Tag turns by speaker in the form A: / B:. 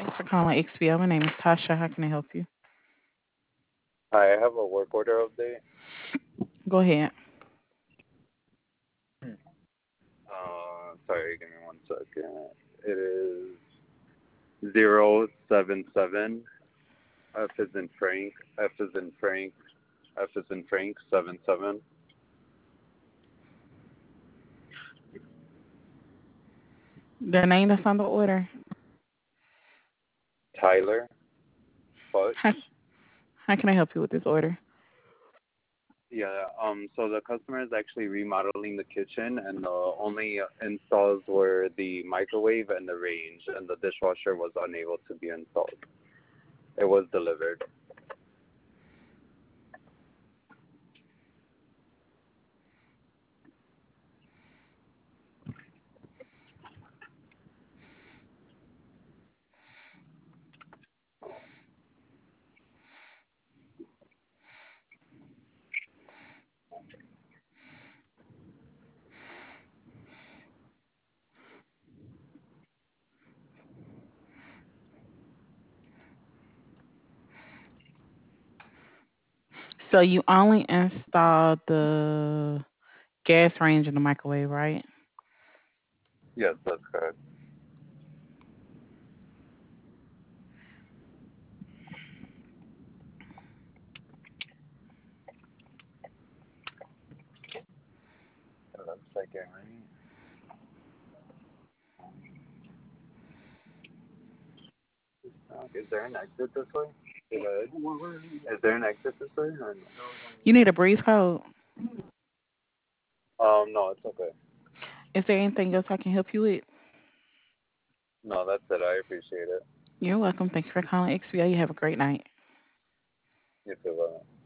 A: Thanks for calling XPO. My name is Tasha. How can I help you?
B: Hi, I have a work order update.
A: Go ahead.
B: Sorry, give me one second. It is 077. F is in Frank. F is in Frank. F is in Frank. 77.
A: The name that's on the order.
B: Tyler Butch.
A: How, how can I help you with this order?
B: Yeah. So the customer is actually remodeling the kitchen, and the only installs were the microwave and the range, and the dishwasher was unable to be installed. It was delivered.
A: So you only installed the gas range in the microwave, right?
B: Yes, that's correct. It looks like it, right? Is there an exit this way? Good. Is there an exit this way or no?
A: You need a breeze code.
B: No, it's okay.
A: Is there anything else I can help you with?
B: No, that's it. I appreciate it.
A: You're welcome. Thank you for calling XPO. You have a great night.
B: You too.